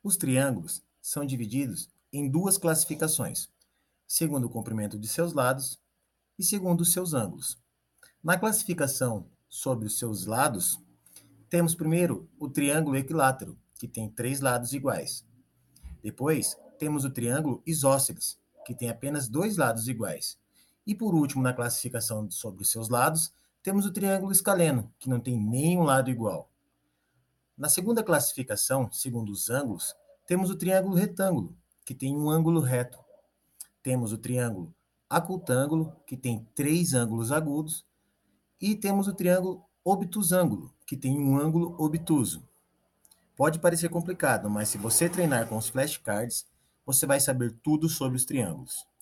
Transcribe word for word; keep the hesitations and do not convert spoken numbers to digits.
Os triângulos são divididos em duas classificações, segundo o comprimento de seus lados e segundo os seus ângulos. Na classificação sobre os seus lados, temos primeiro o triângulo equilátero, que tem três lados iguais. Depois, temos o triângulo isósceles, que tem apenas dois lados iguais. E por último, na classificação sobre os seus lados, temos o triângulo escaleno, que não tem nenhum lado igual. Na segunda classificação, segundo os ângulos, temos o triângulo retângulo, que tem um ângulo reto. Temos o triângulo acutângulo, que tem três ângulos agudos. E temos o triângulo obtusângulo, que tem um ângulo obtuso. Pode parecer complicado, mas se você treinar com os flashcards, você vai saber tudo sobre os triângulos.